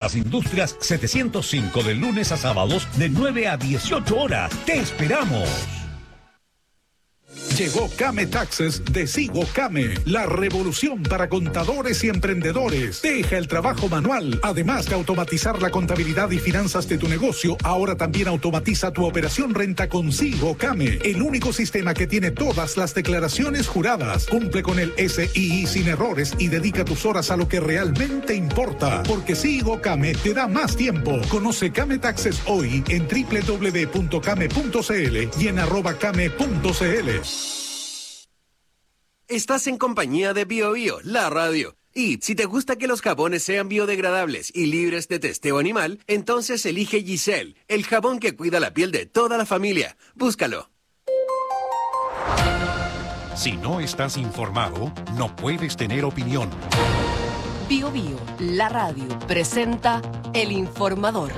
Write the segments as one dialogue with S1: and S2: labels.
S1: Las Industrias 705 de lunes a sábados de 9 a 18 horas. ¡Te esperamos!
S2: Llegó Came Taxes de Sigo Came, la revolución para contadores y emprendedores. Deja el trabajo manual. Además de automatizar la contabilidad y finanzas de tu negocio, ahora también automatiza tu operación renta con Sigo Came, el único sistema que tiene todas las declaraciones juradas. Cumple con el SII sin errores y dedica tus horas a lo que realmente importa, porque Sigo Came te da más tiempo. Conoce Came Taxes hoy en www.came.cl y en @came.cl.
S3: Estás en compañía de BioBio, la radio. Y si te gusta que los jabones sean biodegradables y libres de testeo animal, entonces elige Giselle, el jabón que cuida la piel de toda la familia. Búscalo.
S4: Si no estás informado, no puedes tener opinión.
S5: BioBio, la radio, presenta El Informador.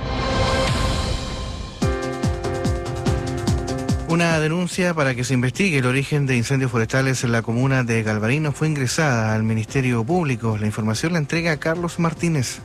S6: Una denuncia para que se investigue el origen de incendios forestales en la comuna de Galvarino fue ingresada al Ministerio Público. La información la entrega Carlos Martínez.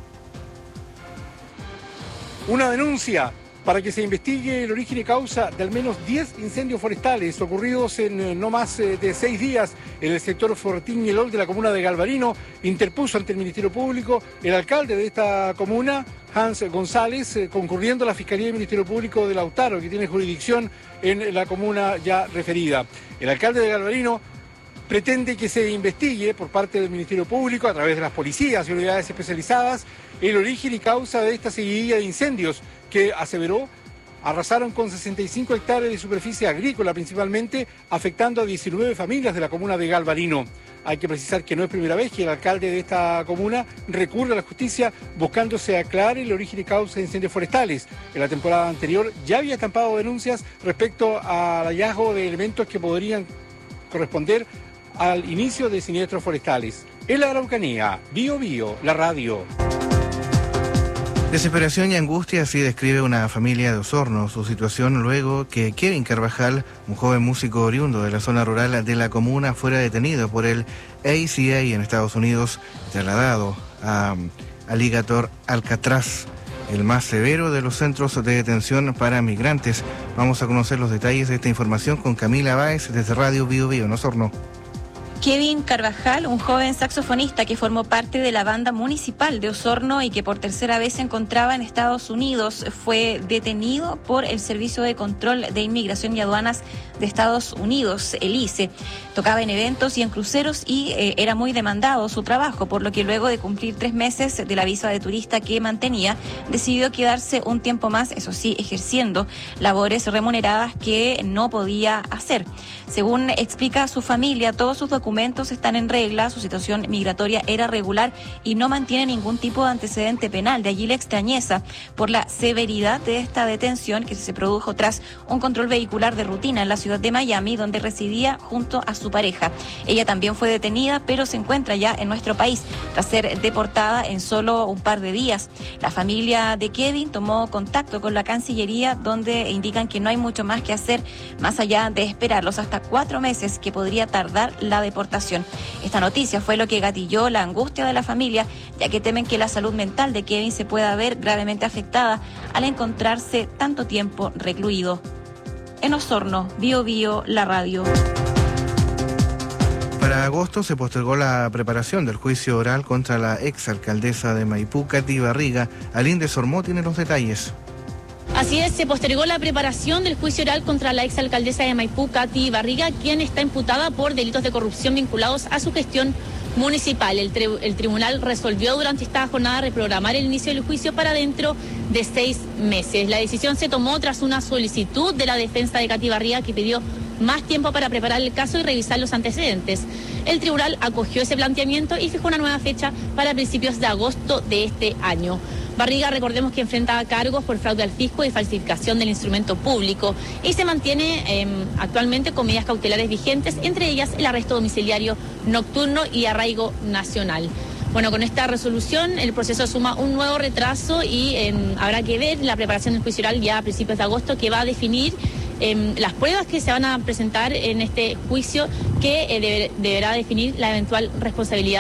S7: Una denuncia para que se investigue el origen y causa de al menos 10 incendios forestales ocurridos en no más de 6 días en el sector Fortín y Elol de la comuna de Galvarino, interpuso ante el Ministerio Público el alcalde de esta comuna, Hans González, concurriendo a la Fiscalía del Ministerio Público de Lautaro, que tiene jurisdicción en la comuna ya referida. El alcalde de Galvarino pretende que se investigue por parte del Ministerio Público, a través de las policías y unidades especializadas, el origen y causa de esta seguidilla de incendios que, aseveró, arrasaron con 65 hectáreas de superficie agrícola principalmente, afectando a 19 familias de la comuna de Galvarino. Hay que precisar que no es primera vez que el alcalde de esta comuna recurre a la justicia buscando se aclare el origen y causa de incendios forestales. En la temporada anterior ya había estampado denuncias respecto al hallazgo de elementos que podrían corresponder al inicio de siniestros forestales. En la Araucanía, BioBio, la radio.
S6: Desesperación y angustia, así describe una familia de Osorno su situación luego que Kevin Carvajal, un joven músico oriundo de la zona rural de la comuna, fuera detenido por el ACA en Estados Unidos, trasladado a Alligator Alcatraz, el más severo de los centros de detención para migrantes. Vamos a conocer los detalles de esta información con Camila Báez desde Radio BioBio en Osorno.
S8: Kevin Carvajal, un joven saxofonista que formó parte de la banda municipal de Osorno y que por tercera vez se encontraba en Estados Unidos, fue detenido por el Servicio de Control de Inmigración y Aduanas de Estados Unidos, el ICE. Tocaba en eventos y en cruceros y era muy demandado su trabajo, por lo que luego de cumplir 3 meses de la visa de turista que mantenía, decidió quedarse un tiempo más, eso sí, ejerciendo labores remuneradas que no podía hacer. Según explica su familia, todos sus documentos están en regla, su situación migratoria era regular y no mantiene ningún tipo de antecedente penal. De allí la extrañeza por la severidad de esta detención que se produjo tras un control vehicular de rutina en la ciudad de Miami, donde residía junto a su pareja. Ella también fue detenida, pero se encuentra ya en nuestro país tras ser deportada en solo un par de días. La familia de Kevin tomó contacto con la Cancillería, donde indican que no hay mucho más que hacer más allá de esperarlos hasta 4 meses que podría tardar la deportación. Esta noticia fue lo que gatilló la angustia de la familia, ya que temen que la salud mental de Kevin se pueda ver gravemente afectada al encontrarse tanto tiempo recluido. En Osorno, BioBio, la radio.
S6: Para agosto se postergó la preparación del juicio oral contra la exalcaldesa de Maipú, Katy Barriga. Aline de Sormó tiene los detalles.
S9: Así es, se postergó la preparación del juicio oral contra la exalcaldesa de Maipú, Katy Barriga, quien está imputada por delitos de corrupción vinculados a su gestión municipal. El tribunal resolvió durante esta jornada reprogramar el inicio del juicio para dentro de 6 meses. La decisión se tomó tras una solicitud de la defensa de Katy Barriga, que pidió más tiempo para preparar el caso y revisar los antecedentes. El tribunal acogió ese planteamiento y fijó una nueva fecha para principios de agosto de este año. Barriga, recordemos que enfrenta cargos por fraude al fisco y falsificación del instrumento público y se mantiene actualmente con medidas cautelares vigentes, entre ellas el arresto domiciliario nocturno y arraigo nacional. Bueno, con esta resolución el proceso suma un nuevo retraso y habrá que ver la preparación del juicio oral ya a principios de agosto, que va a definir las pruebas que se van a presentar en este juicio, que deberá definir la eventual responsabilidad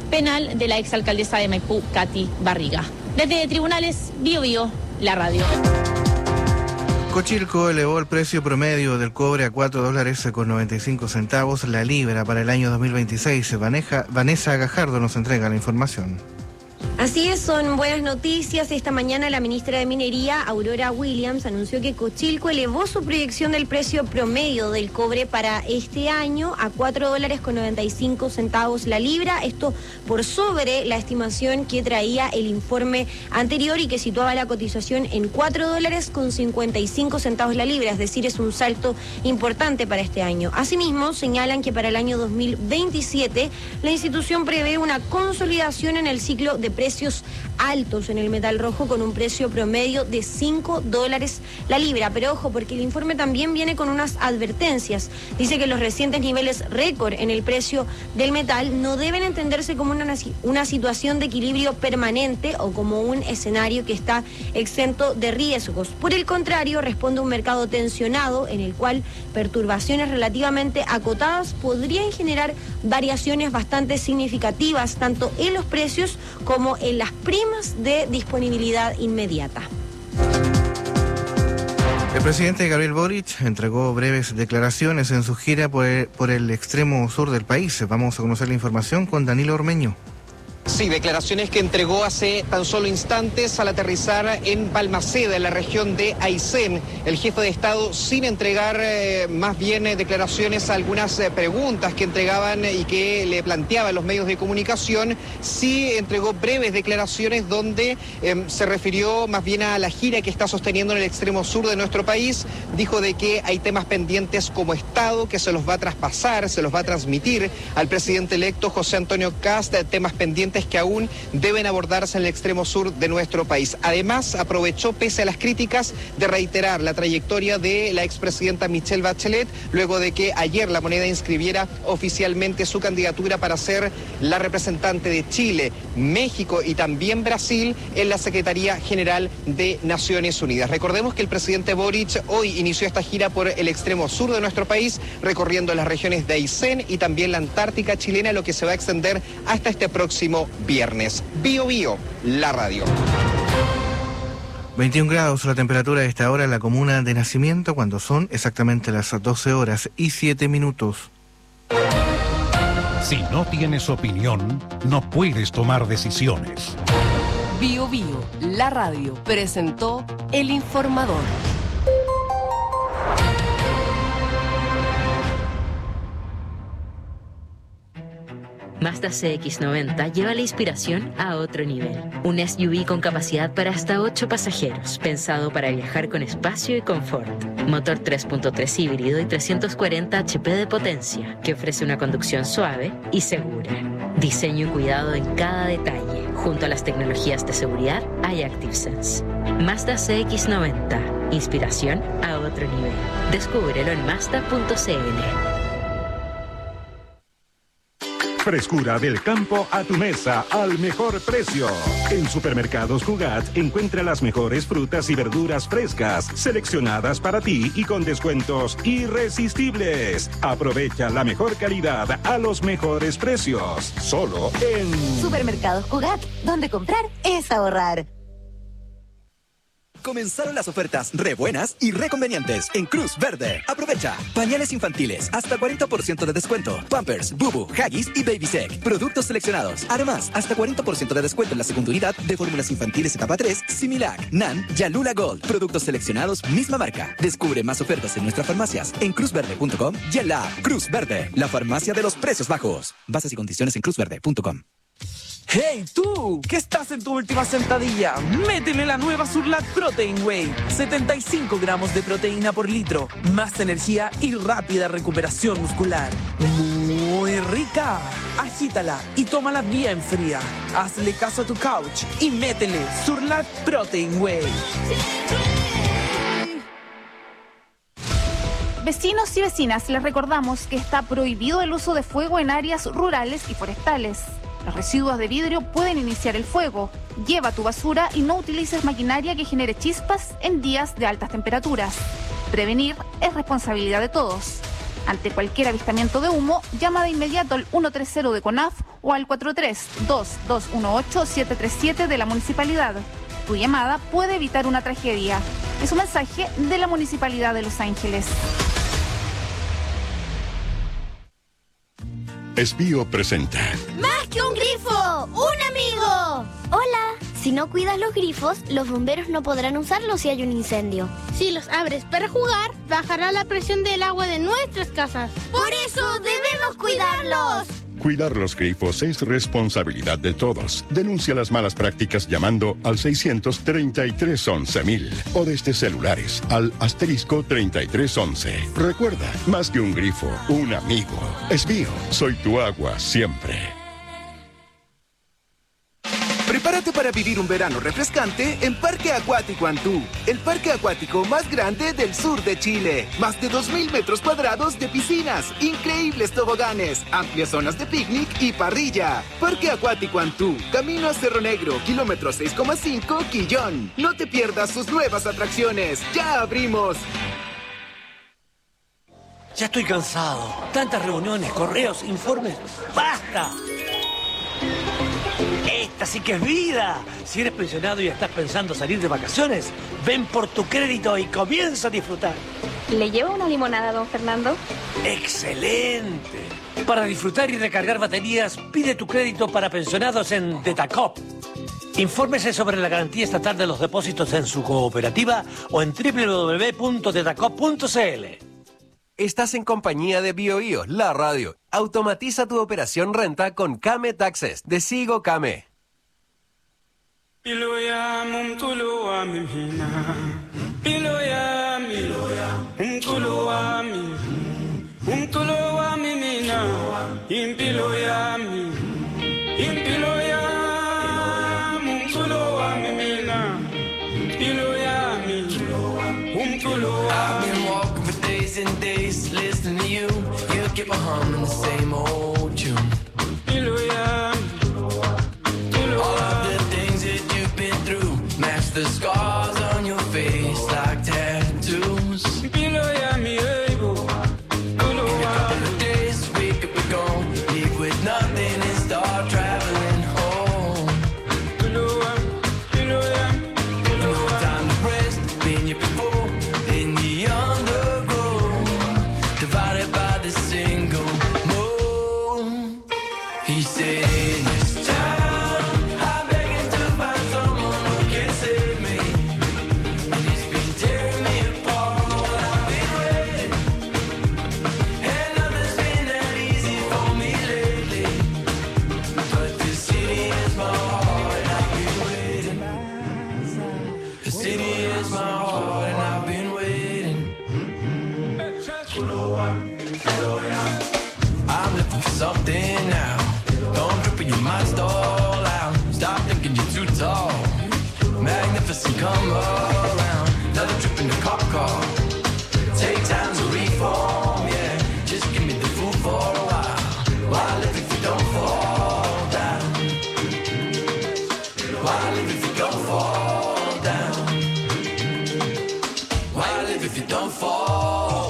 S9: penal de la exalcaldesa de Maipú, Katy Barriga. Desde Tribunales, Bio Bio, la radio.
S6: Cochilco elevó el precio promedio del cobre a $4.95 la libra para el año 2026. Vanessa Gajardo nos entrega la información.
S10: Así es, son buenas noticias. Esta mañana la ministra de Minería, Aurora Williams, anunció que Cochilco elevó su proyección del precio promedio del cobre para este año a $4.95 la libra. Esto por sobre la estimación que traía el informe anterior y que situaba la cotización en $4.55 la libra. Es decir, es un salto importante para este año. Asimismo, señalan que para el año 2027 la institución prevé una consolidación en el ciclo de precios altos en el metal rojo con un precio promedio de $5 la libra. Pero ojo, porque el informe también viene con unas advertencias. Dice que los recientes niveles récord en el precio del metal no deben entenderse como una situación de equilibrio permanente o como un escenario que está exento de riesgos. Por el contrario, responde a un mercado tensionado en el cual perturbaciones relativamente acotadas podrían generar variaciones bastante significativas tanto en los precios como en las primas de disponibilidad inmediata.
S6: El presidente Gabriel Boric entregó breves declaraciones en su gira por el extremo sur del país. Vamos a conocer la información con Danilo Ormeño.
S11: Sí, declaraciones que entregó hace tan solo instantes al aterrizar en Balmaceda, en la región de Aysén. El jefe de Estado, sin entregar más bien declaraciones a algunas preguntas que entregaban y que le planteaban los medios de comunicación, sí entregó breves declaraciones donde se refirió más bien a la gira que está sosteniendo en el extremo sur de nuestro país. Dijo de que hay temas pendientes como Estado, que se los va a traspasar, se los va a transmitir al presidente electo José Antonio Kast, temas pendientes que aún deben abordarse en el extremo sur de nuestro país. Además, aprovechó, pese a las críticas, de reiterar la trayectoria de la expresidenta Michelle Bachelet, luego de que ayer La Moneda inscribiera oficialmente su candidatura para ser la representante de Chile, México y también Brasil en la Secretaría General de Naciones Unidas. Recordemos que el presidente Boric hoy inició esta gira por el extremo sur de nuestro país, recorriendo las regiones de Aysén y también la Antártica chilena, lo que se va a extender hasta este próximo viernes. Bio Bio, la radio.
S6: 21 grados la temperatura de esta hora en la comuna de Nacimiento, cuando son exactamente las 12:07.
S4: Si no tienes opinión, no puedes tomar decisiones.
S5: Bio Bio, la radio, presentó El Informador.
S12: Mazda CX-90 lleva la inspiración a otro nivel. Un SUV con capacidad para hasta 8 pasajeros, pensado para viajar con espacio y confort. Motor 3.3 híbrido y 340 HP de potencia, que ofrece una conducción suave y segura. Diseño y cuidado en cada detalle. Junto a las tecnologías de seguridad hay ActiveSense. Mazda CX-90. Inspiración a otro nivel. Descúbrelo en Mazda.cl.
S13: Frescura del campo a tu mesa al mejor precio. En Supermercados Cugat encuentra las mejores frutas y verduras frescas, seleccionadas para ti y con descuentos irresistibles. Aprovecha la mejor calidad a los mejores precios. Solo en
S14: Supermercados Cugat, donde comprar es ahorrar.
S15: Comenzaron las ofertas re buenas y re convenientes en Cruz Verde. Aprovecha. Pañales infantiles, hasta 40% de descuento. Pampers, Bubu, Huggies y Babysec. Productos seleccionados. Además, hasta 40% de descuento en la segunda unidad de fórmulas infantiles etapa 3, Similac, Nan, Yalula Gold. Productos seleccionados, misma marca. Descubre más ofertas en nuestras farmacias en cruzverde.com y en la app Cruz Verde, la farmacia de los precios bajos. Bases y condiciones en cruzverde.com.
S16: ¡Hey tú! ¿Qué estás en tu última sentadilla? Métele la nueva Surlat Protein Whey. 75 gramos de proteína por litro. Más energía y rápida recuperación muscular. Muy rica. Agítala y tómala bien fría. Hazle caso a tu couch y métele Surlat Protein Whey.
S17: Vecinos y vecinas, les recordamos que está prohibido el uso de fuego en áreas rurales y forestales. Los residuos de vidrio pueden iniciar el fuego. Lleva tu basura y no utilices maquinaria que genere chispas en días de altas temperaturas. Prevenir es responsabilidad de todos. Ante cualquier avistamiento de humo, llama de inmediato al 130 de CONAF o al 432-218-737 de la municipalidad. Tu llamada puede evitar una tragedia. Es un mensaje de la Municipalidad de Los Ángeles.
S13: Esbío presenta.
S18: ¡Más que un grifo! ¡Un amigo! Hola. Si no cuidas los grifos, los bomberos no podrán usarlos si hay un incendio.
S19: Si los abres para jugar, bajará la presión del agua de nuestras casas.
S18: ¡Por eso debemos cuidarlos!
S13: Cuidar los grifos es responsabilidad de todos. Denuncia las malas prácticas llamando al 633-11.000 o desde celulares al *3311. Recuerda, más que un grifo, un amigo. Esbío, soy tu agua siempre.
S20: Prepárate para vivir un verano refrescante en Parque Acuático Antú, el parque acuático más grande del sur de Chile. Más de 2.000 metros cuadrados de piscinas, increíbles toboganes, amplias zonas de picnic y parrilla. Parque Acuático Antú, camino a Cerro Negro, kilómetro 6,5, Quillón. No te pierdas sus nuevas atracciones. ¡Ya abrimos!
S21: Ya estoy cansado. Tantas reuniones, correos, informes. ¡Basta! Esta sí que es vida. Si eres pensionado y estás pensando salir de vacaciones, ven por tu crédito y comienza a disfrutar.
S8: ¿Le lleva una limonada, don Fernando?
S21: ¡Excelente! Para disfrutar y recargar baterías, pide tu crédito para pensionados en Tetacop. Infórmese sobre la garantía estatal de los depósitos en su cooperativa o en www.tetacop.cl.
S3: Estás en compañía de BioBio, la radio. Automatiza tu operación renta con Kame Taxes de Sigo Kame.
S22: And days listening to you, you keep on humming the same old tune. All of the things that you've been through match the scars on your face like tattoos. In a couple of days we could be gone, leave with nothing and start traveling home. No time to rest, been here before in the divided by the single moon. He said, in this town, I'm begging to find someone who can save me. And it's been tearing me apart, I've been waiting. And nothing's been that easy for me lately. But the city is my heart and I've been waiting. The city is my heart and I've been waiting. I'm looking for something now. Don't drip in your mind, stall out. Stop thinking you're too tall. Magnificent, come around. Another trip in the cop car. Take time to reform, yeah. Just give me the food for a while. Why live if you don't fall down? Why live if you don't fall down? Why live if you don't fall?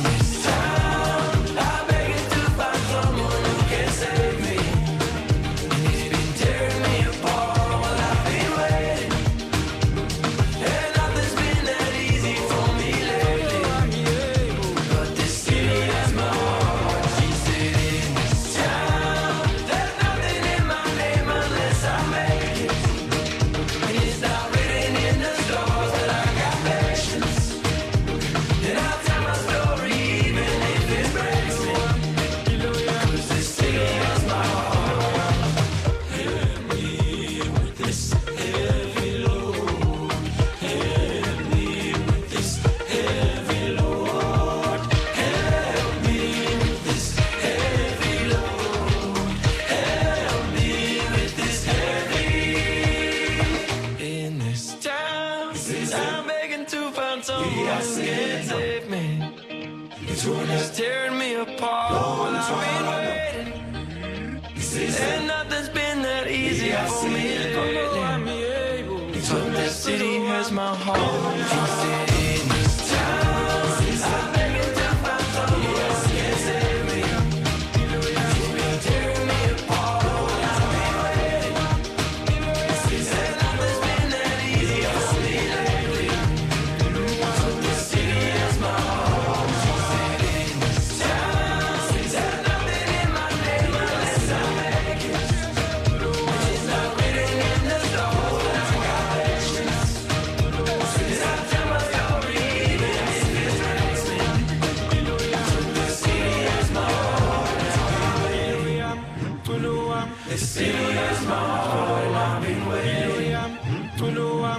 S22: It's tearing me apart. Well, I've been waiting, and nothing's been that easy for me lately. But the city has my heart. In this town, I'm begging to find someone.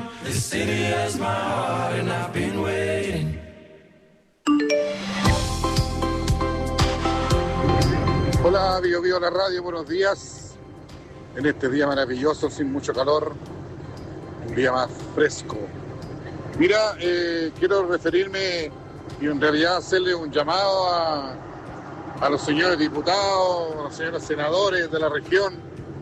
S22: The city has my heart and I've been waiting.
S1: Hola, Bio Bio la radio, buenos días. En este día maravilloso, sin mucho calor, un día más fresco. Mira, quiero referirme y en realidad hacerle un llamado a los señores diputados, a los señores senadores de la región.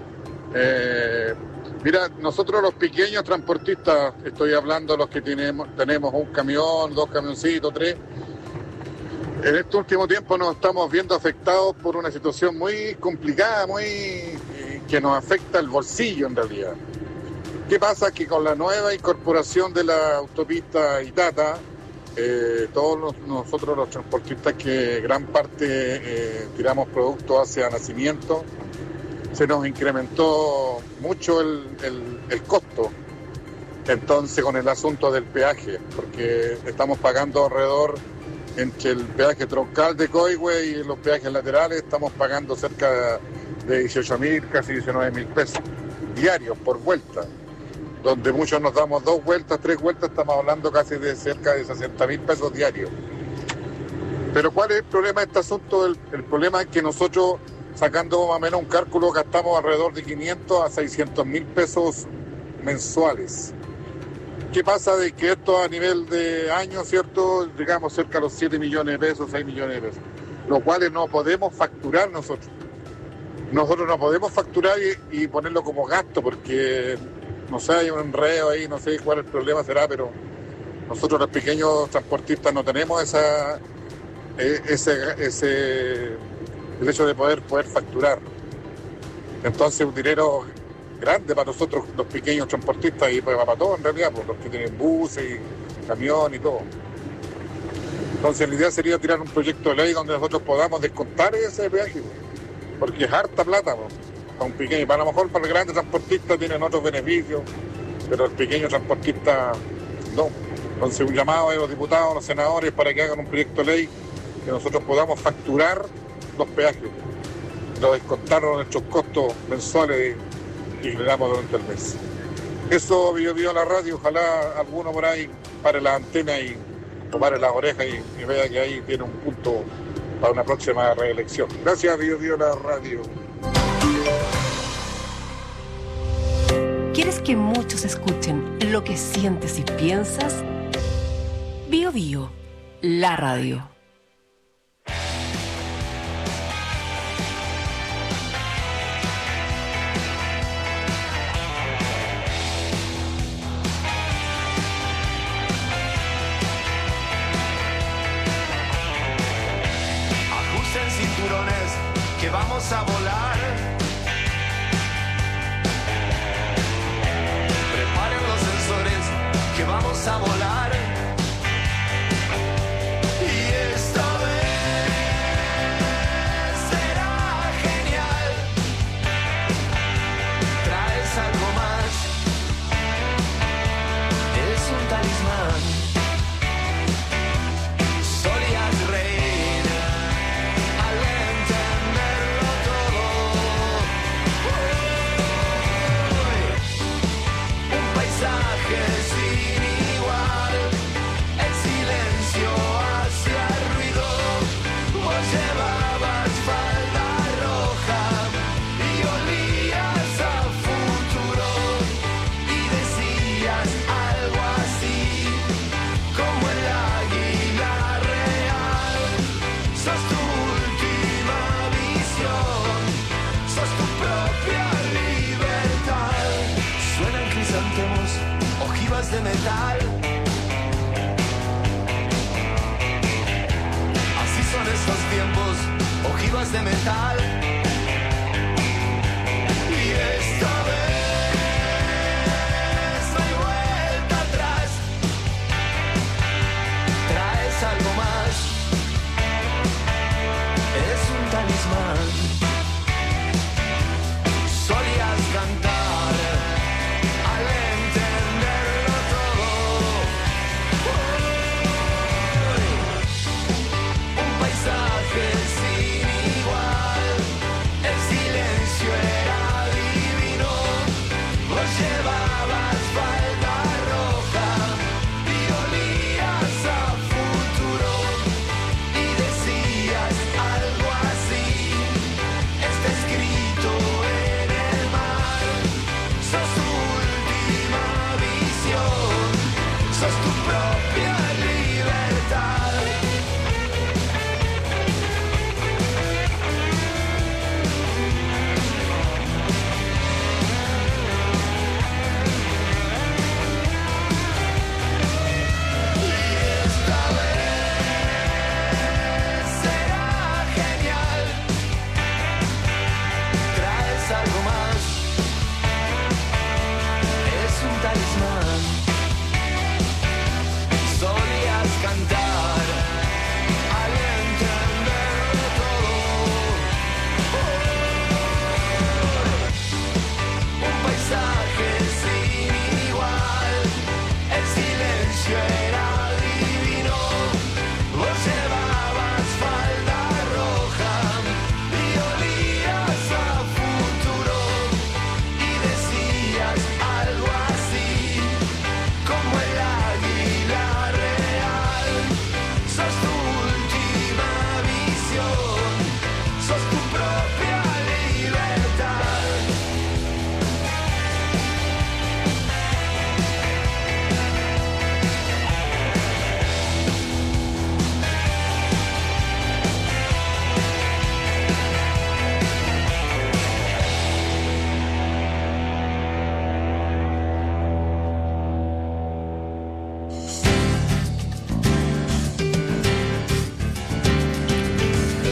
S1: Mira, nosotros los pequeños transportistas, estoy hablando de los que tenemos un camión, 2 camioncitos, 3. En este último tiempo nos estamos viendo afectados por una situación muy complicada, que nos afecta el bolsillo en realidad. ¿Qué pasa? Que con la nueva incorporación de la autopista Itata, todos nosotros los transportistas que gran parte tiramos productos hacia nacimiento, se nos incrementó mucho el costo. Entonces con el asunto del peaje, porque estamos pagando alrededor entre el peaje troncal de Coihue y los peajes laterales, estamos pagando cerca de 18.000, casi 19.000 pesos diarios por vuelta, donde muchos nos damos 2 vueltas, 3 vueltas, estamos hablando casi de cerca de 60.000 pesos diarios. Pero ¿cuál es el problema de este asunto? El problema es que nosotros, sacando más o menos un cálculo, gastamos alrededor de 500 a 600.000 pesos mensuales. ¿Qué pasa? De que esto a nivel de año, ¿cierto? Digamos cerca de los 7 millones de pesos, 6 millones de pesos, los cuales no podemos facturar nosotros. Nosotros no podemos facturar y ponerlo como gasto, porque, no sé, hay un enredo ahí, no sé cuál el problema será, pero nosotros los pequeños transportistas no tenemos el hecho de poder facturar. Entonces un dinero grande para nosotros los pequeños transportistas y para todos en realidad, pues los que tienen buses y camión y todo. Entonces la idea sería tirar un proyecto de ley donde nosotros podamos descontar ese peaje, porque es harta plata, pues, para un pequeño. Para lo mejor para el grande transportista tienen otros beneficios, pero el pequeño transportista no. Entonces un llamado a los diputados, a los senadores, para que hagan un proyecto de ley que nosotros podamos facturar los peajes, lo descontaron nuestros costos mensuales y le damos durante el mes. Eso vio la radio, ojalá alguno por ahí pare la antena y pare las orejas y vea que ahí tiene un punto para una próxima reelección. Gracias, vio la radio.
S5: ¿Quieres que muchos escuchen lo que sientes y piensas? Bio Bio, la radio.
S22: Que vamos a volar. Preparen los sensores que vamos a volar. Y esta vez será genial. Traes algo más. Es un talismán. Solías reír al entenderlo todo. Un paisaje sin igual. El silencio hacia el ruido. Vos llevabas falda roja y olías a futuro. Y decías algo así como el águila real. Sos tu última visión, sos tu propia libertad. Suenan crisantemos, ojivas de metal. Así son estos tiempos, ojivas de metal. Y esta vez no hay vuelta atrás. Traes algo más. Es un talismán. Solías cantar al entenderlo todo. Un paisaje sin igual.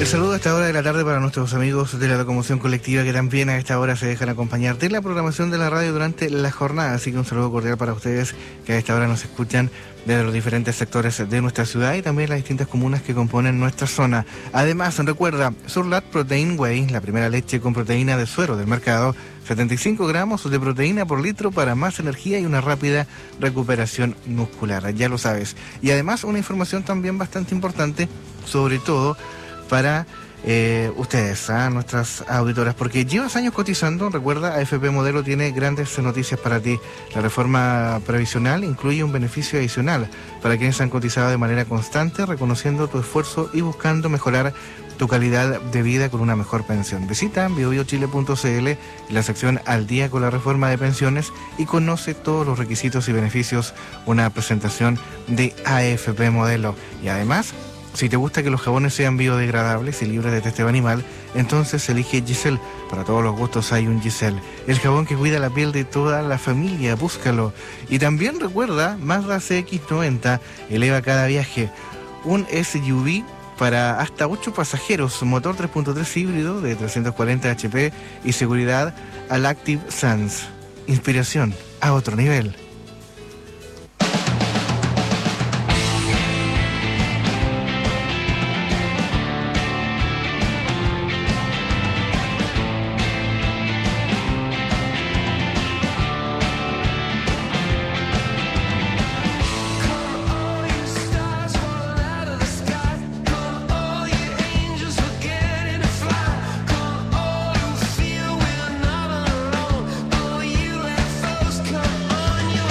S6: saludo a esta hora de la tarde para nuestros amigos de la locomoción colectiva que también a esta hora se dejan acompañar de la programación de la radio durante la jornada. Así que un saludo cordial para ustedes que a esta hora nos escuchan desde los diferentes sectores de nuestra ciudad y también las distintas comunas que componen nuestra zona. Además, recuerda, Surlat Protein Whey, la primera leche con proteína de suero del mercado, 75 gramos de proteína por litro para más energía y una rápida recuperación muscular, ya lo sabes. Y además una información también bastante importante, sobre todo para ustedes, nuestras auditoras, porque llevas años cotizando. Recuerda, AFP Modelo tiene grandes noticias para ti. La reforma previsional incluye un beneficio adicional para quienes han cotizado de manera constante, reconociendo tu esfuerzo y buscando mejorar tu calidad de vida con una mejor pensión. Visita biobiochile.cl en la sección Al día con la reforma de pensiones y conoce todos los requisitos y beneficios. Una presentación de AFP Modelo. Y además, si te gusta que los jabones sean biodegradables y libres de testeo animal, entonces elige Giselle. Para todos los gustos hay un Giselle. El jabón que cuida la piel de toda la familia, búscalo. Y también recuerda, Mazda CX-90 eleva cada viaje. Un SUV para hasta 8 pasajeros, motor 3.3 híbrido de 340 HP y seguridad al Active Sense. Inspiración a otro nivel.
S22: On your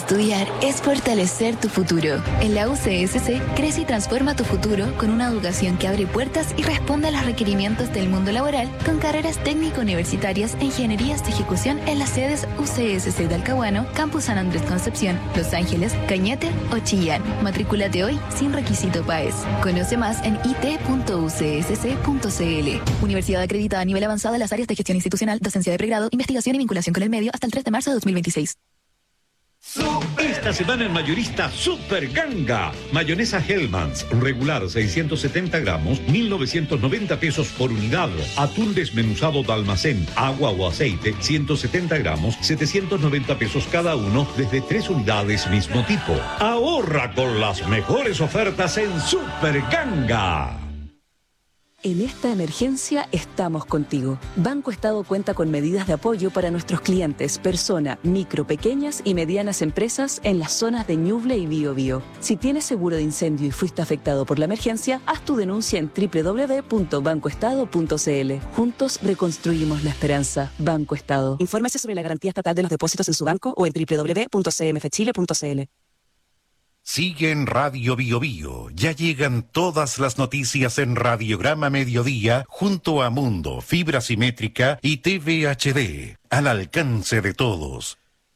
S2: estudiar es fortalecer tu futuro. En la UCSC, crece y transforma tu futuro con una educación que abre puertas y responde a los requerimientos del mundo laboral con carreras técnico-universitarias e ingenierías de ejecución en las sedes UCSC Talcahuano, Campus San Andrés Concepción, Los Ángeles, Cañete o Chillán. Matrículate hoy sin requisito PAES. Conoce más en it.ucsc.cl. Universidad acreditada a nivel avanzado en las áreas de gestión institucional, docencia de pregrado, investigación y vinculación con el medio hasta el 3 de marzo de 2026.
S7: Esta semana en Mayorista Super Ganga. Mayonesa Hellmann's, regular 670 gramos, 1.990 pesos por unidad. Atún desmenuzado de almacén, agua o aceite, 170 gramos, 790 pesos cada uno, desde 3 unidades mismo tipo. Ahorra con las mejores ofertas en Super Ganga.
S23: En esta emergencia estamos contigo. Banco Estado cuenta con medidas de apoyo para nuestros clientes, persona, micro, pequeñas y medianas empresas en las zonas de Ñuble y Biobío. Si tienes seguro de incendio y fuiste afectado por la emergencia, haz tu denuncia en www.bancoestado.cl. Juntos reconstruimos la esperanza. Banco Estado. Infórmese sobre la garantía estatal de los depósitos en su banco o en www.cmfchile.cl.
S4: Sigue en Radio Bio Bio. Ya llegan todas las noticias en Radiograma Mediodía junto a Mundo, Fibra Simétrica y TV HD. Al alcance de todos.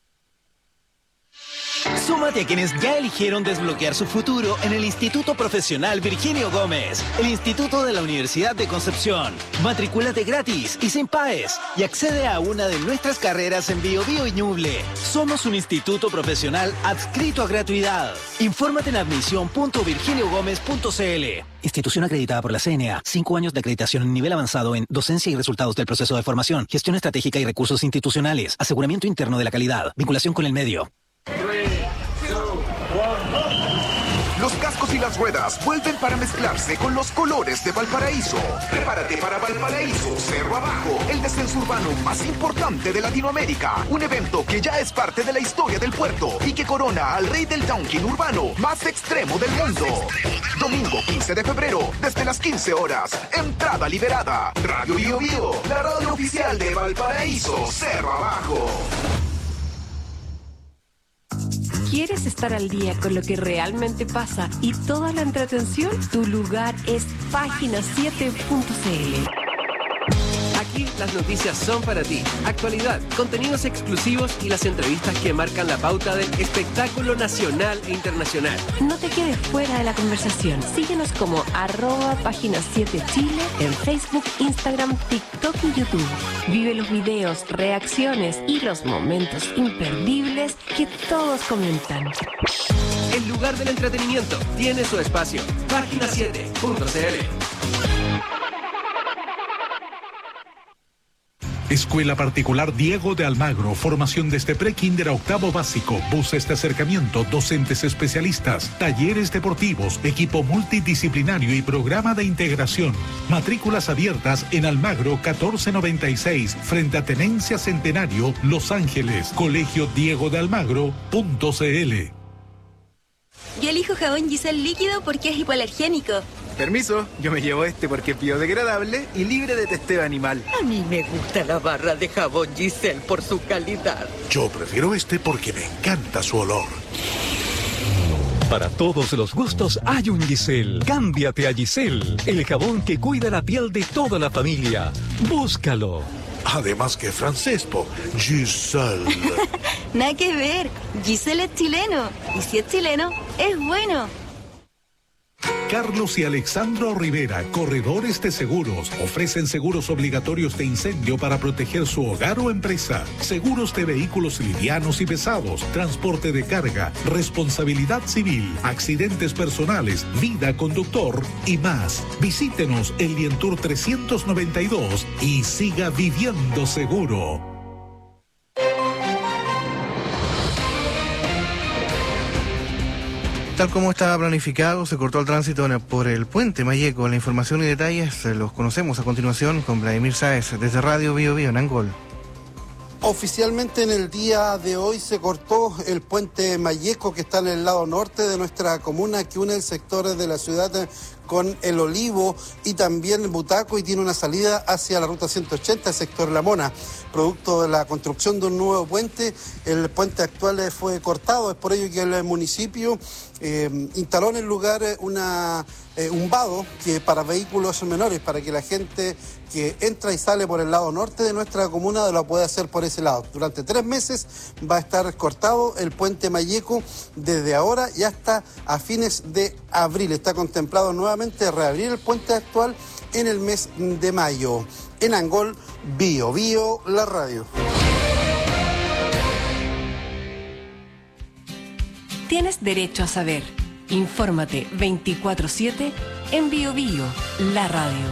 S24: Súmate a quienes ya eligieron desbloquear su futuro en el Instituto Profesional Virginio Gómez, el Instituto de la Universidad de Concepción. Matrículate gratis y sin PAES y accede a una de nuestras carreras en Biobío y Ñuble. Somos un instituto profesional adscrito a gratuidad. Infórmate en admisión.virginiogomez.cl. Institución acreditada por la CNA. 5 años de acreditación en nivel avanzado en docencia y resultados del proceso de formación, gestión estratégica y recursos institucionales, aseguramiento interno de la calidad, vinculación con el medio.
S20: Los cascos y las ruedas vuelven para mezclarse con los colores de Valparaíso. Prepárate para Valparaíso Cerro Abajo, el descenso urbano más importante de Latinoamérica. Un evento que ya es parte de la historia del puerto y que corona al rey del downhill urbano más extremo del mundo. Domingo 15 de febrero, desde las 15 horas. Entrada liberada. Radio Bio Bio, la radio oficial de Valparaíso Cerro Abajo.
S5: ¿Quieres estar al día con lo que realmente pasa y toda la entretención? Tu lugar es página7.cl.
S3: Aquí las noticias son para ti. Actualidad, contenidos exclusivos y las entrevistas que marcan la pauta del espectáculo nacional e internacional.
S5: No te quedes fuera de la conversación. Síguenos como @página7chile en Facebook, Instagram, TikTok y YouTube. Vive los videos, reacciones y los momentos imperdibles que todos comentan.
S3: El lugar del entretenimiento tiene su espacio. Página7.cl.
S25: Escuela Particular Diego de Almagro, formación desde pre-kinder a octavo básico, buses de acercamiento, docentes especialistas, talleres deportivos, equipo multidisciplinario y programa de integración. Matrículas abiertas en Almagro 1496, frente a Tenencia Centenario, Los Ángeles, Colegio Diego de Almagro.cl.
S26: Yo elijo jabón Giselle líquido porque es hipoalergénico.
S27: Permiso, yo me llevo este porque es biodegradable y libre de testeo animal.
S28: A mí me gusta la barra de jabón Giselle por su calidad.
S29: Yo prefiero este porque me encanta su olor.
S30: Para todos los gustos hay un Giselle. Cámbiate a Giselle, el jabón que cuida la piel de toda la familia. Búscalo.
S29: Además que francés, Giselle.
S26: Nada que ver, Giselle es chileno. Y si es chileno, es bueno.
S25: Carlos y Alexandro Rivera, corredores de seguros, ofrecen seguros obligatorios de incendio para proteger su hogar o empresa, seguros de vehículos livianos y pesados, transporte de carga, responsabilidad civil, accidentes personales, vida conductor y más. Visítenos en Lientour 392 y siga viviendo seguro.
S6: Tal como estaba planificado, se cortó el tránsito por el puente Mayeco. La información y detalles los conocemos a continuación con Vladimir Sáez desde Radio Bio Bio en Angol.
S31: Oficialmente en el día de hoy se cortó el puente Mayeco que está en el lado norte de nuestra comuna que une el sector de la ciudad con El Olivo y también Butaco, y tiene una salida hacia la ruta 180, el sector La Mona. Producto de la construcción de un nuevo puente, el puente actual fue cortado, es por ello que el municipio instaló en el lugar un vado que para vehículos menores, para que la gente que entra y sale por el lado norte de nuestra comuna lo pueda hacer por ese lado. Durante 3 meses va a estar cortado el puente Mayeco desde ahora y hasta a fines de abril. Está contemplado nuevamente reabrir el puente actual en el mes de mayo. En Angol, Bio Bio, la radio.
S5: Tienes derecho a saber. Infórmate 24/7 en Bio Bio, la radio.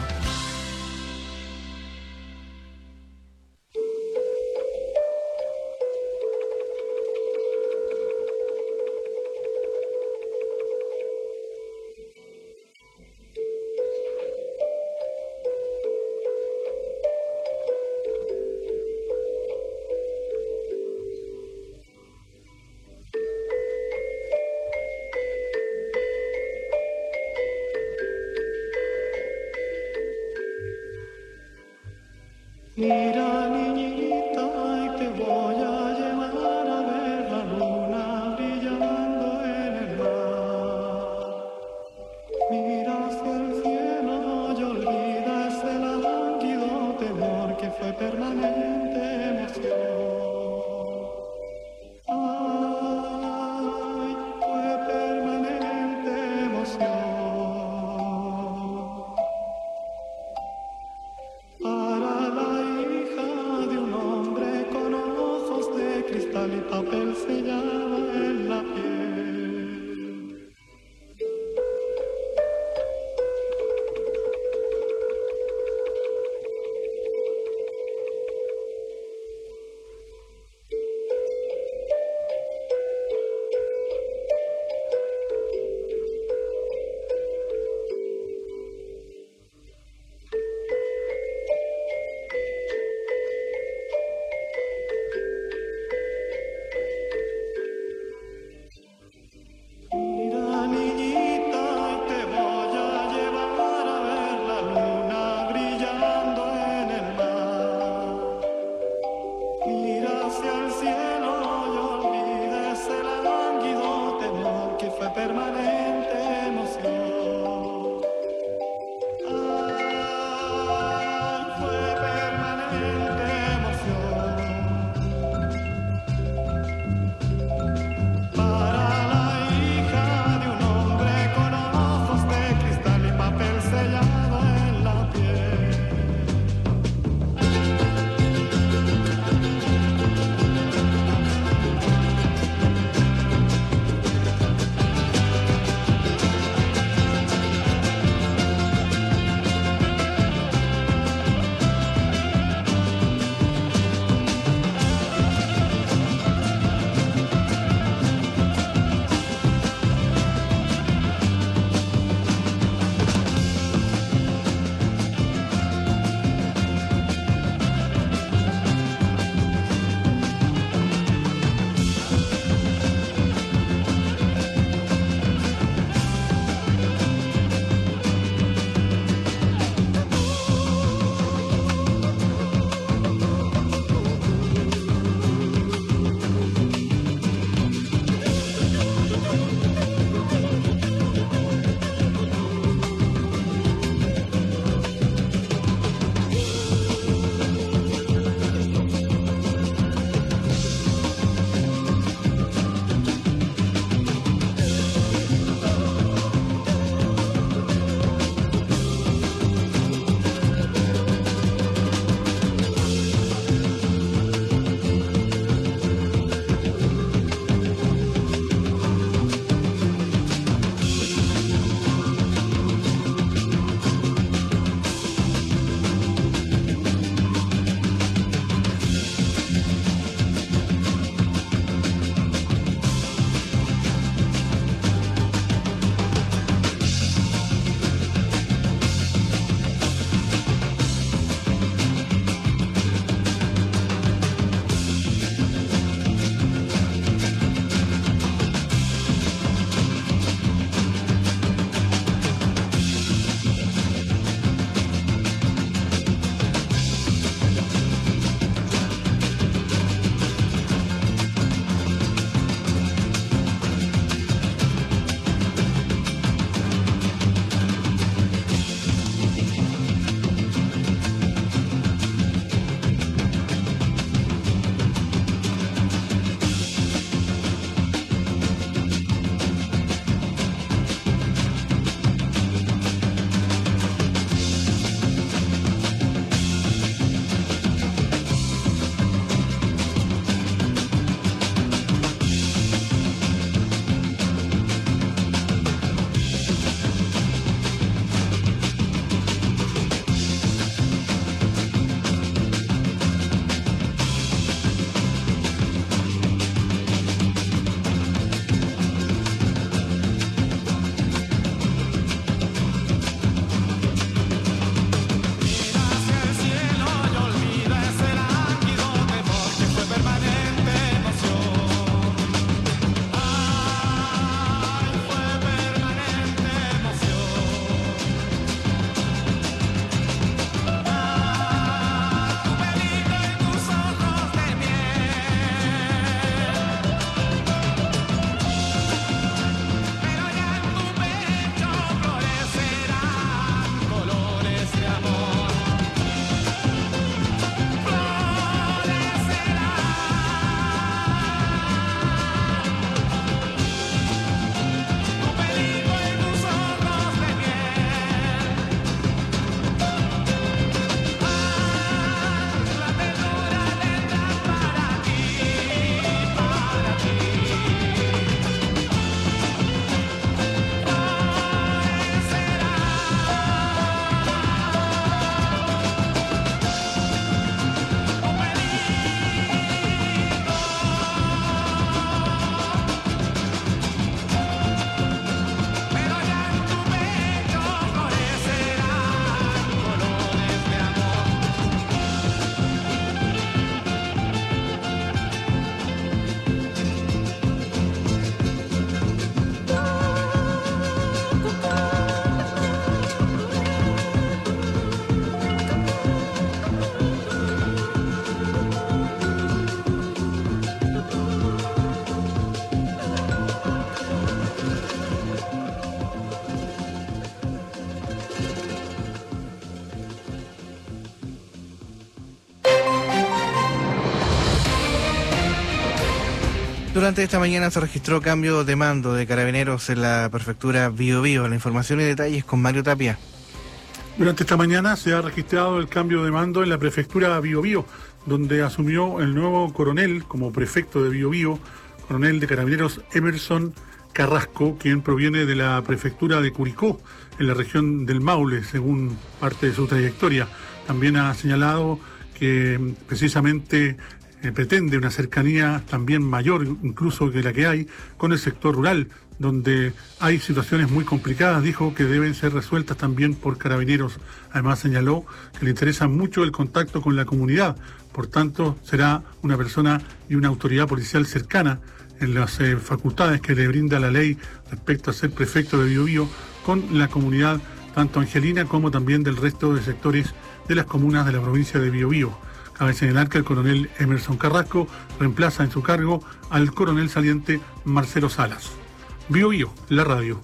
S6: Durante esta mañana se registró cambio de mando de carabineros en la prefectura Biobío. La información y detalles con Mario Tapia.
S9: Durante esta mañana se ha registrado el cambio de mando en la prefectura Biobío, donde asumió el nuevo coronel como prefecto de Biobío, coronel de carabineros Emerson Carrasco, quien proviene de la prefectura de Curicó, en la región del Maule, según parte de su trayectoria. También ha señalado que precisamente pretende una cercanía también mayor incluso que la que hay con el sector rural, donde hay situaciones muy complicadas, dijo, que deben ser resueltas también por carabineros. Además señaló que le interesa mucho el contacto con la comunidad, por tanto será una persona y una autoridad policial cercana en las facultades que le brinda la ley respecto a ser prefecto de Biobío con la comunidad tanto angelina como también del resto de sectores de las comunas de la provincia de Biobío. Cabe señalar que el coronel Emerson Carrasco reemplaza en su cargo al coronel saliente Marcelo Salas. Biobío, la radio.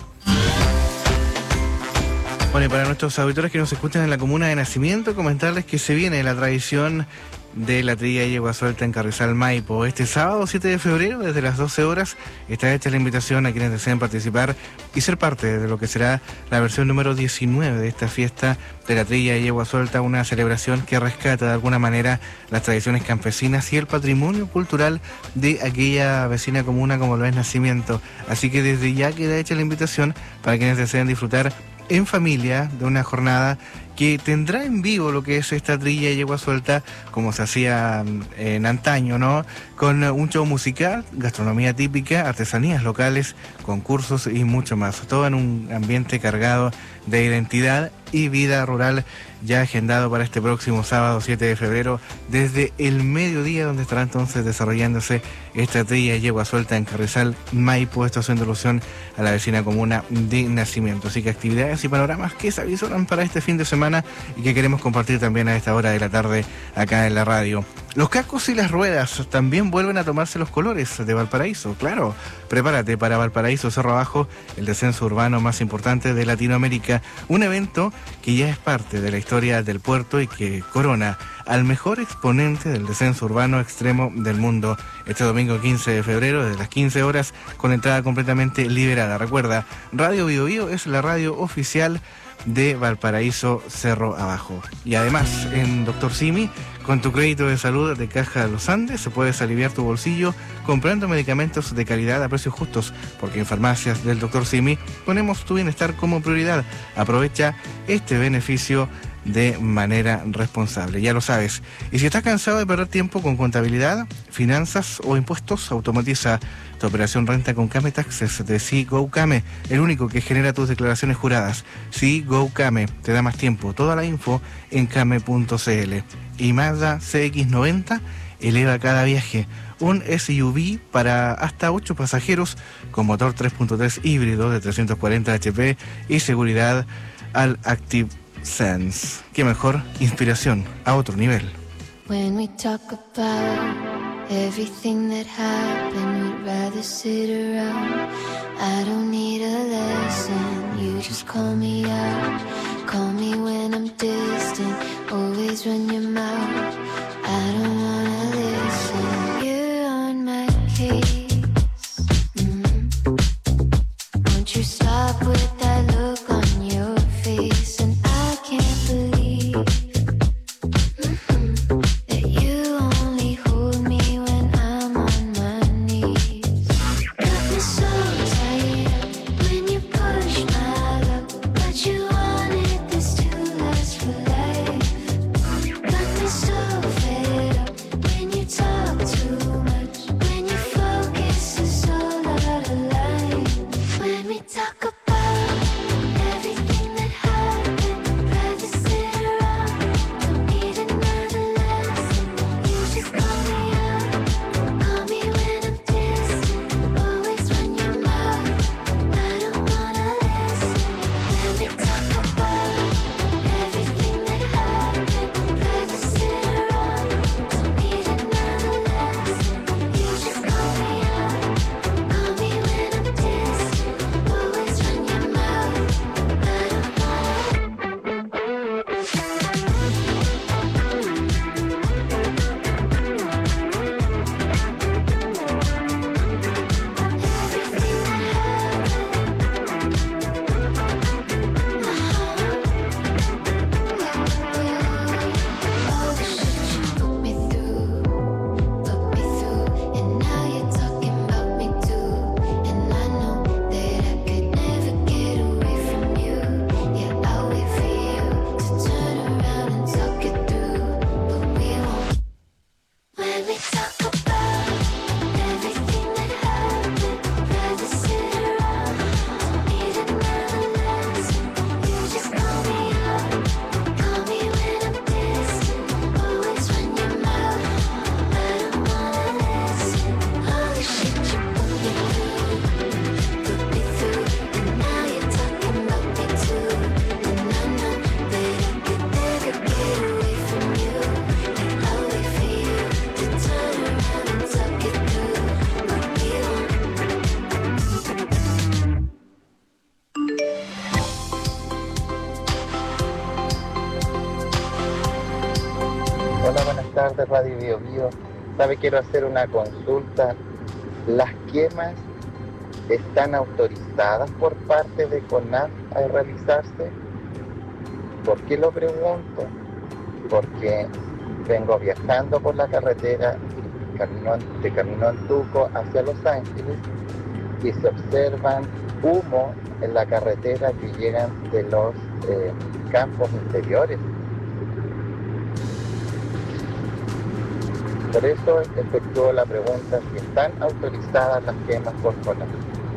S6: Bueno, y para nuestros auditores que nos escuchan en la comuna de Nacimiento, comentarles que se viene la tradición de la trilla de yegua suelta en Carrizal Maipo. Este sábado 7 de febrero, desde las 12 horas, está hecha la invitación a quienes deseen participar y ser parte de lo que será la versión número 19 de esta fiesta de la trilla de yegua suelta, una celebración que rescata de alguna manera las tradiciones campesinas y el patrimonio cultural de aquella vecina comuna como lo es Nacimiento. Así que desde ya queda hecha la invitación para quienes deseen disfrutar en familia de una jornada que tendrá en vivo lo que es esta trilla de yegua suelta, como se hacía en antaño, ¿no? Con un show musical, gastronomía típica, artesanías locales, concursos y mucho más. Todo en un ambiente cargado de identidad y vida rural, ya agendado para este próximo sábado 7 de febrero, desde el mediodía, donde estará entonces desarrollándose esta trilla de yegua suelta en Carrizal Maipo, esto haciendo alusión a la vecina comuna de Nacimiento. Así que actividades y panoramas que se avisoran para este fin de semana y que queremos compartir también a esta hora de la tarde acá en la radio. Los cascos y las ruedas también vuelven a tomarse los colores de Valparaíso, claro. Prepárate para Valparaíso Cerro Abajo, el descenso urbano más importante de Latinoamérica, un evento que ya es parte de la historia del puerto y que corona al mejor exponente del descenso urbano extremo del mundo. Este domingo 15 de febrero, desde las 15 horas, con entrada completamente liberada. Recuerda, Radio Biobío es la radio oficial de Valparaíso Cerro Abajo. Y además, en Dr. Simi, con tu crédito de salud de Caja de los Andes, puedes aliviar tu bolsillo comprando medicamentos de calidad a precios justos, porque en farmacias del Dr. Simi ponemos tu bienestar como prioridad. Aprovecha este beneficio de manera responsable, ya lo sabes. Y si estás cansado de perder tiempo con contabilidad, finanzas o impuestos, automatiza tu operación renta con Came Taxes de CGO Came, el único que genera tus declaraciones juradas. CGO Came te da más tiempo. Toda la info en came.cl. Y Mazda CX-90 eleva cada viaje. Un SUV para hasta 8 pasajeros con motor 3.3 híbrido de 340 HP y seguridad al Active Sense. Qué mejor inspiración a otro nivel.
S10: When we talk about everything that happened, we'd rather sit around. I don't need a lesson, you just call me out. Call me when I'm distant, always run your mouth. I don't wanna listen, you're on my case. Won't you stop with that look on your face? And I can't believe that you only hold me when I'm on my knees. Got me so tired when you push my luck, but you wanted this to last for life. Got me so fed up when you talk too much, when your focus is all out of line. When we talk about everything that happened, rather sit around, don't need another lesson. You just call me out, call me when I'm distant, always run your mouth. I don't wanna listen. When we talk about everything that happened, rather sit around, don't need another lesson. You just call me out, call me when I'm distant, always run your mouth. I don't wanna listen.
S8: César de Radio Bio Bio. ¿Sabe? Quiero hacer una consulta. ¿Las quemas están autorizadas por parte de CONAF a realizarse? ¿Por qué lo pregunto? Porque vengo viajando por la carretera de camino a Antuco hacia Los Ángeles y se observan humo en la carretera que llegan de los campos interiores. Por eso efectuó la pregunta si están autorizadas las quemas por CONAF.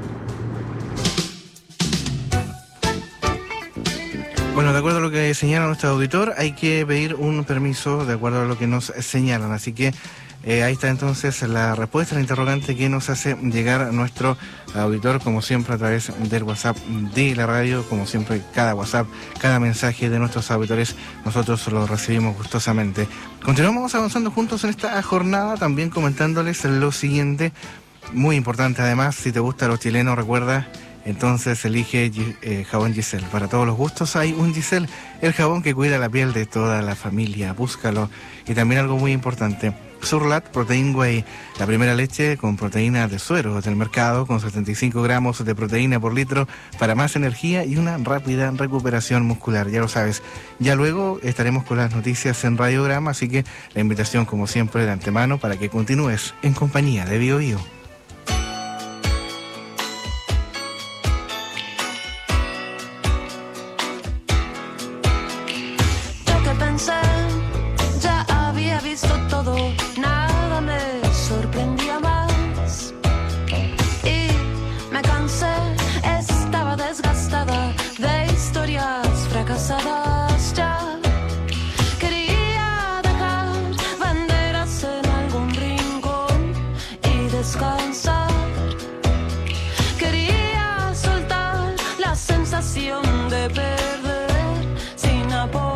S6: Bueno, de acuerdo a lo que señala nuestro auditor, hay que pedir un permiso de acuerdo a lo que nos señalan. Así que ahí está entonces la respuesta a la interrogante que nos hace llegar nuestro auditor, como siempre a través del WhatsApp de la radio. Como siempre, cada WhatsApp, cada mensaje de nuestros auditores, nosotros lo recibimos gustosamente. Continuamos avanzando juntos en esta jornada, también comentándoles lo siguiente, muy importante además, si te gusta lo chileno, recuerda, entonces elige jabón Giselle. Para todos los gustos hay un Giselle, el jabón que cuida la piel de toda la familia. Búscalo. Y también algo muy importante, Surlat Protein Whey, la primera leche con proteína de suero del mercado, con 75 gramos de proteína por litro para más energía y una rápida recuperación muscular. Ya lo sabes. Ya luego estaremos con las noticias en Radiograma, así que la invitación, como siempre, de antemano para que continúes en compañía de Bio Bio.
S10: Ya había visto todo, nada me sorprendía más. Y me cansé, estaba desgastada de historias fracasadas ya. Quería dejar banderas en algún rincón y descansar. Quería soltar la sensación de perder sin apoyo.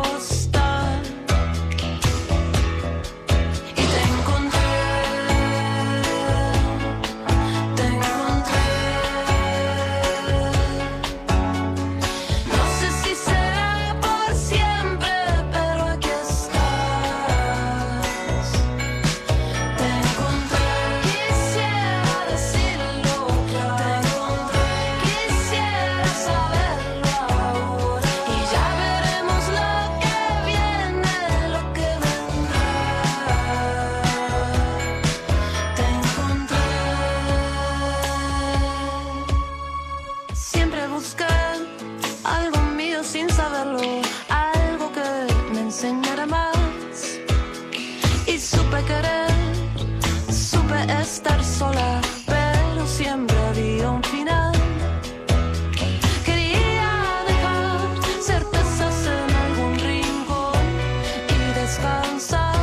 S10: Estar sola, pero siempre había un final. Quería dejar certezas en algún rincón y descansar.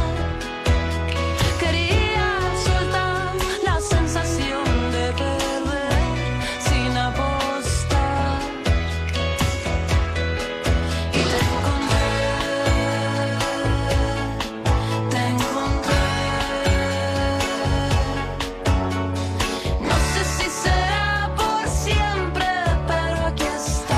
S10: Quería soltar la sensación de perder sin apostar. Y te encontré. No sé si será por siempre, pero aquí estás.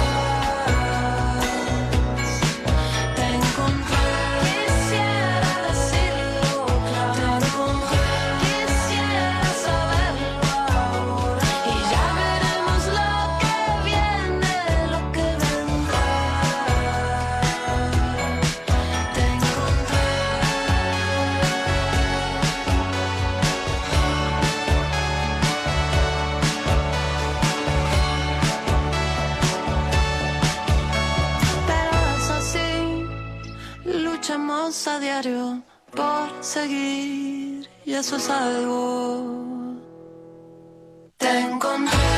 S10: Te encontré, quisiera decirlo claro. Te encontré, quisiera saberlo ahora. Y ya veremos lo que viene, lo que vendrá. Te encontré. Pero es así, luchamos a diario por seguir y eso es algo. Te encontré.